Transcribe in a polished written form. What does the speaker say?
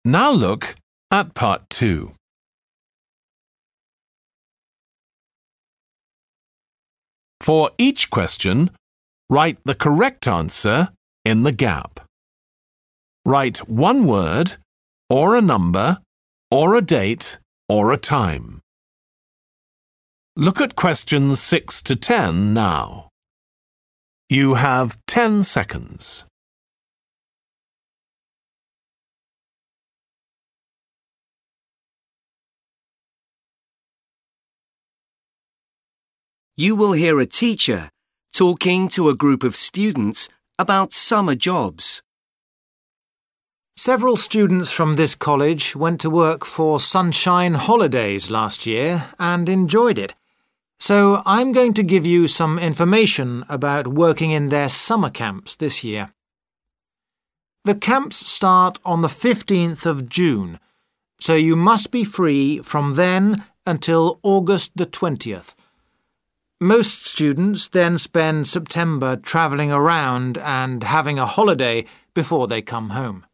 Now look at part 2. For each question, write the correct answer in the gap. Write one word, or a number, or a date, or a time. Look at questions 6 to 10 now. You have 10 seconds. You will hear a teacher talking to a group of students about summer jobs. Several students from this college went to work for Sunshine Holidays last year and enjoyed it. So I'm going to give you some information about working in their summer camps this year. The camps start on the 15th of June, so you must be free from then until August the 20th. Most students then spend September travelling around and having a holiday before they come home.